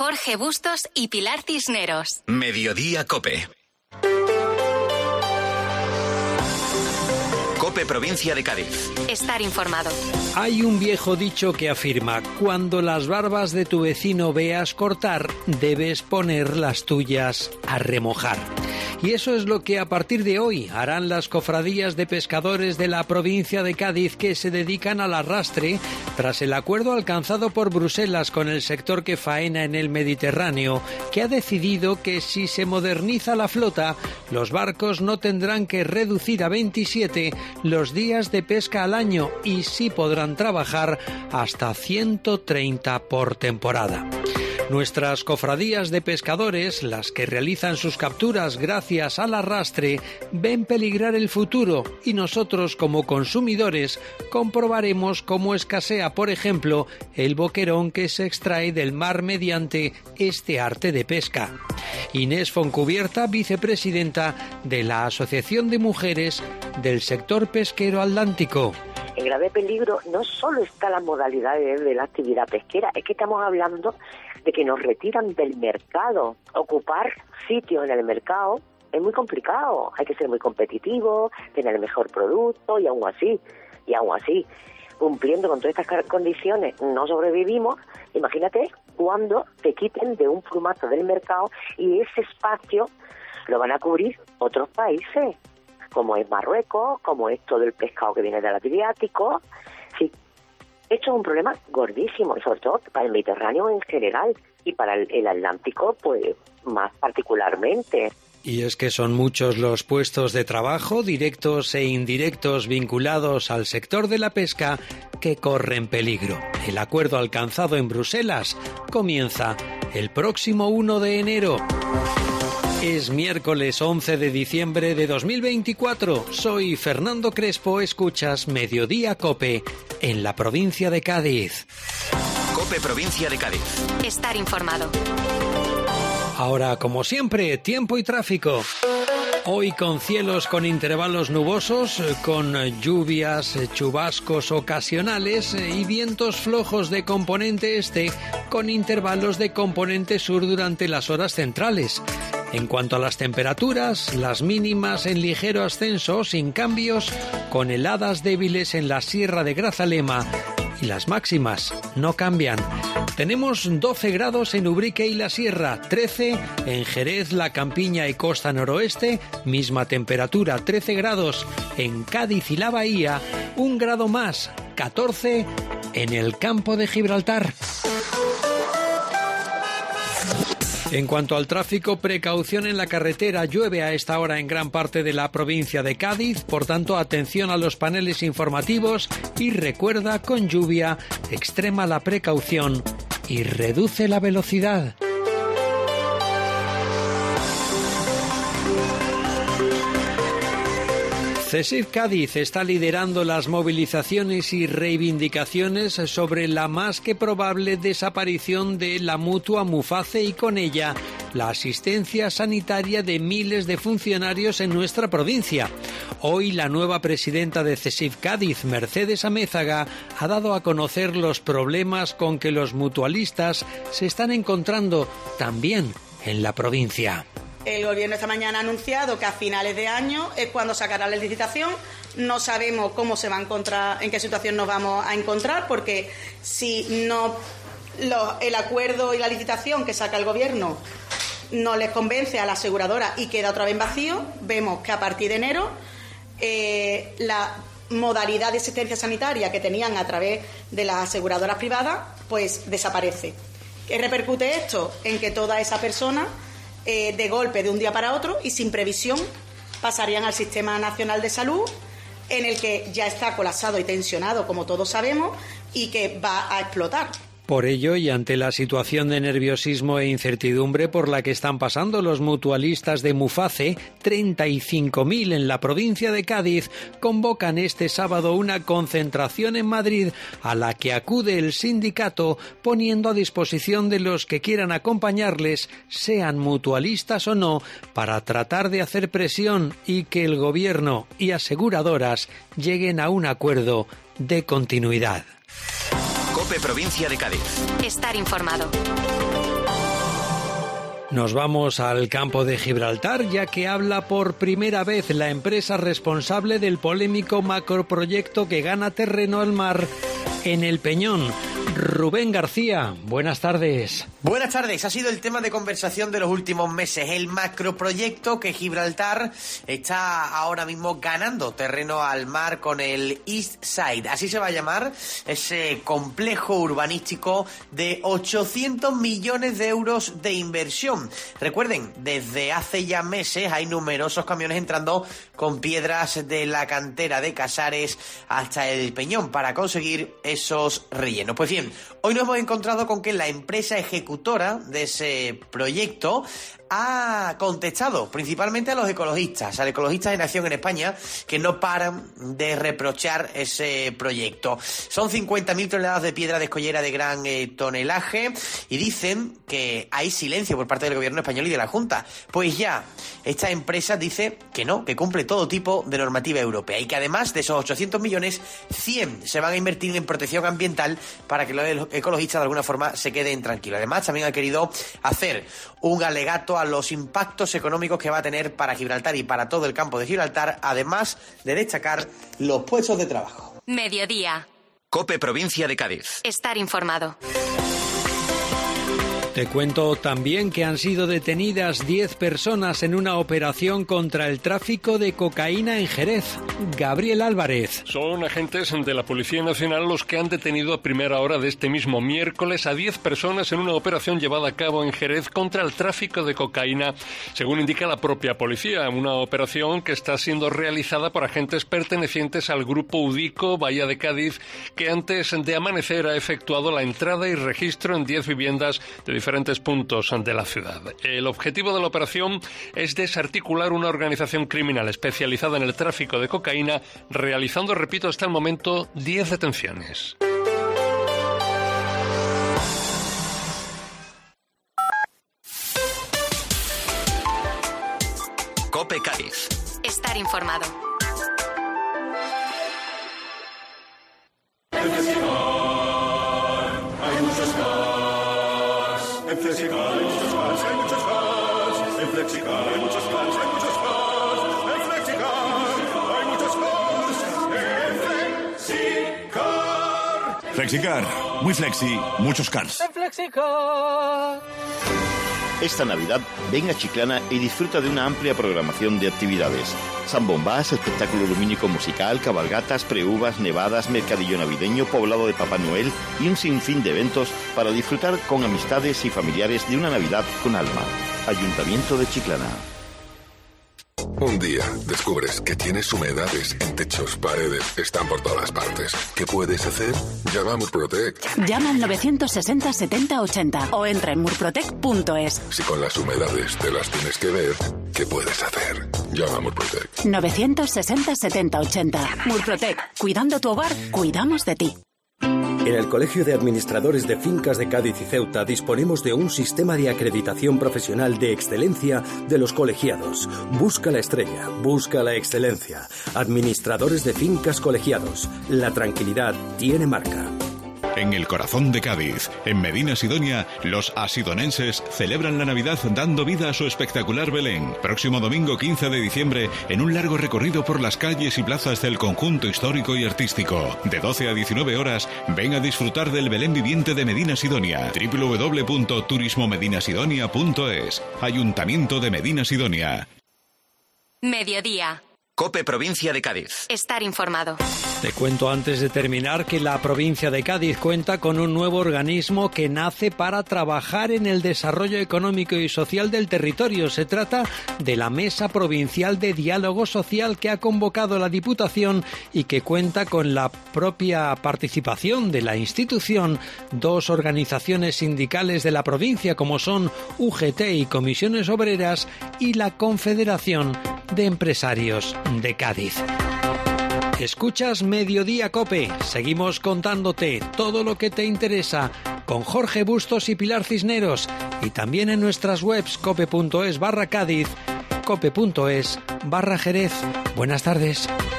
Jorge Bustos y Pilar Cisneros. Mediodía COPE. COPE Provincia de Cádiz. Estar informado. Hay un viejo dicho que afirma: cuando las barbas de tu vecino veas cortar, debes poner las tuyas a remojar. Y eso es lo que a partir de hoy harán las cofradías de pescadores de la provincia de Cádiz, que se dedican al arrastre tras el acuerdo alcanzado por Bruselas con el sector que faena en el Mediterráneo, que ha decidido que si se moderniza la flota, los barcos no tendrán que reducir a 27 los días de pesca al año y sí podrán trabajar hasta 130 por temporada. Nuestras cofradías de pescadores, las que realizan sus capturas gracias al arrastre, ven peligrar el futuro y nosotros, como consumidores, comprobaremos cómo escasea, por ejemplo, el boquerón que se extrae del mar mediante este arte de pesca. Inés Foncubierta, vicepresidenta de la Asociación de Mujeres del Sector Pesquero Atlántico. En grave peligro no solo está la modalidad de la actividad pesquera, es que estamos hablando de que nos retiran del mercado. Ocupar sitios en el mercado es muy complicado, hay que ser muy competitivo, tener el mejor producto y aún así, cumpliendo con todas estas condiciones, no sobrevivimos. Imagínate cuando te quiten de un plumazo del mercado y ese espacio lo van a cubrir otros países, como es Marruecos, como es todo el pescado que viene del Adriático. Sí, esto es un problema gordísimo, y sobre todo para el Mediterráneo en general y para el Atlántico, pues más particularmente. Y es que son muchos los puestos de trabajo, directos e indirectos, vinculados al sector de la pesca, que corren peligro. El acuerdo alcanzado en Bruselas comienza el próximo 1 de enero. Es miércoles 11 de diciembre de 2024. Soy Fernando Crespo, escuchas Mediodía COPE en la provincia de Cádiz. COPE Provincia de Cádiz. Estar informado. Ahora, como siempre, tiempo y tráfico. Hoy con cielos con intervalos nubosos, con lluvias, chubascos ocasionales y vientos flojos de componente este, con intervalos de componente sur durante las horas centrales. En cuanto a las temperaturas, las mínimas en ligero ascenso, sin cambios, con heladas débiles en la Sierra de Grazalema, y las máximas no cambian. Tenemos 12 grados en Ubrique y la Sierra, 13 en Jerez, la Campiña y Costa Noroeste, misma temperatura, 13 grados en Cádiz y la Bahía, 1 grado más, 14 en el Campo de Gibraltar. En cuanto al tráfico, precaución en la carretera. Llueve a esta hora en gran parte de la provincia de Cádiz, por tanto, atención a los paneles informativos y recuerda, con lluvia, extrema la precaución y reduce la velocidad. CESIF Cádiz está liderando las movilizaciones y reivindicaciones sobre la más que probable desaparición de la mutua Muface y con ella la asistencia sanitaria de miles de funcionarios en nuestra provincia. Hoy la nueva presidenta de CESIF Cádiz, Mercedes Amézaga, ha dado a conocer los problemas con que los mutualistas se están encontrando también en la provincia. El gobierno esta mañana ha anunciado que a finales de año es cuando sacará la licitación. No sabemos cómo se va a encontrar, en qué situación nos vamos a encontrar, porque si no el acuerdo y la licitación que saca el gobierno no les convence a la aseguradora y queda otra vez vacío, vemos que a partir de enero la modalidad de asistencia sanitaria que tenían a través de las aseguradoras privadas pues desaparece. ¿Qué repercute esto? En que toda esa persona de golpe de un día para otro y sin previsión pasarían al Sistema Nacional de Salud, en el que ya está colapsado y tensionado, como todos sabemos, y que va a explotar. Por ello, y ante la situación de nerviosismo e incertidumbre por la que están pasando los mutualistas de Muface, 35.000 en la provincia de Cádiz, convocan este sábado una concentración en Madrid a la que acude el sindicato, poniendo a disposición de los que quieran acompañarles, sean mutualistas o no, para tratar de hacer presión y que el gobierno y aseguradoras lleguen a un acuerdo de continuidad. COPE Provincia de Cádiz. Estar informado. Nos vamos al campo de Gibraltar, ya que habla por primera vez la empresa responsable del polémico macroproyecto que gana terreno al mar en El Peñón. Rubén García, buenas tardes. Buenas tardes. Ha sido el tema de conversación de los últimos meses, el macroproyecto que Gibraltar está ahora mismo ganando terreno al mar con el East Side. Así se va a llamar ese complejo urbanístico de 800 millones de euros de inversión. Recuerden, desde hace ya meses hay numerosos camiones entrando con piedras de la cantera de Casares hasta El Peñón para conseguir esos rellenos. Pues bien, hoy nos hemos encontrado con que la empresa ejecutora de ese proyecto ha contestado principalmente a los ecologistas, a los ecologistas en acción en España, que no paran de reprochar ese proyecto. Son 50.000 toneladas de piedra de escollera de gran tonelaje y dicen que hay silencio por parte del gobierno español y de la Junta. Pues ya, esta empresa dice que no, que cumple todo tipo de normativa europea y que además de esos 800 millones, 100 se van a invertir en protección ambiental para que los ecologistas de alguna forma se queden tranquilos. Además, también ha querido hacer un alegato a los impactos económicos que va a tener para Gibraltar y para todo el campo de Gibraltar, además de destacar los puestos de trabajo. Mediodía. COPE Provincia de Cádiz. Estar informado. Te cuento también que han sido detenidas 10 personas en una operación contra el tráfico de cocaína en Jerez. Gabriel Álvarez. Son agentes de la Policía Nacional los que han detenido a primera hora de este mismo miércoles a 10 personas en una operación llevada a cabo en Jerez contra el tráfico de cocaína, según indica la propia policía. Una operación que está siendo realizada por agentes pertenecientes al grupo Udico Bahía de Cádiz, que antes de amanecer ha efectuado la entrada y registro en 10 viviendas de diferentes puntos de la ciudad. El objetivo de la operación es desarticular una organización criminal especializada en el tráfico de cocaína, realizando, repito, hasta el momento 10 detenciones. COPE Cádiz. Estar informado. En Flexicar hay muchos fans, hay muchos fans. En Flexicar hay muchos fans, hay muchos fans. En Flexicar hay muchos fans. En Flexicar. Flexicar, muy flexi, muchos cars. En Flexicar. Esta Navidad ven a Chiclana y disfruta de una amplia programación de actividades. Zambombás, espectáculo lumínico musical, cabalgatas, preuvas, nevadas, mercadillo navideño, poblado de Papá Noel y un sinfín de eventos para disfrutar con amistades y familiares de una Navidad con alma. Ayuntamiento de Chiclana. Un día descubres que tienes humedades en techos, paredes, están por todas partes. ¿Qué puedes hacer? Llama a Murprotec. Llama al 960 70 80 o entra en murprotec.es. Si con las humedades te las tienes que ver, ¿qué puedes hacer? Llama a Murprotec. 960 70 80. Murprotec. Cuidando tu hogar, cuidamos de ti. En el Colegio de Administradores de Fincas de Cádiz y Ceuta disponemos de un sistema de acreditación profesional de excelencia de los colegiados. Busca la estrella, busca la excelencia. Administradores de Fincas Colegiados. La tranquilidad tiene marca. En el corazón de Cádiz, en Medina Sidonia, los asidonenses celebran la Navidad dando vida a su espectacular Belén. Próximo domingo 15 de diciembre, en un largo recorrido por las calles y plazas del conjunto histórico y artístico. De 12 a 19 horas, ven a disfrutar del Belén viviente de Medina Sidonia. www.turismomedinasidonia.es. Ayuntamiento de Medina Sidonia. Mediodía. COPE Provincia de Cádiz. Estar informado. Te cuento antes de terminar que la provincia de Cádiz cuenta con un nuevo organismo que nace para trabajar en el desarrollo económico y social del territorio. Se trata de la Mesa Provincial de Diálogo Social que ha convocado la Diputación y que cuenta con la propia participación de la institución, 2 organizaciones sindicales de la provincia como son UGT y Comisiones Obreras y la Confederación de Empresarios de Cádiz. Escuchas Mediodía COPE. Seguimos contándote todo lo que te interesa con Jorge Bustos y Pilar Cisneros y también en nuestras webs cope.es/Cádiz, cope.es/Jerez. Buenas tardes.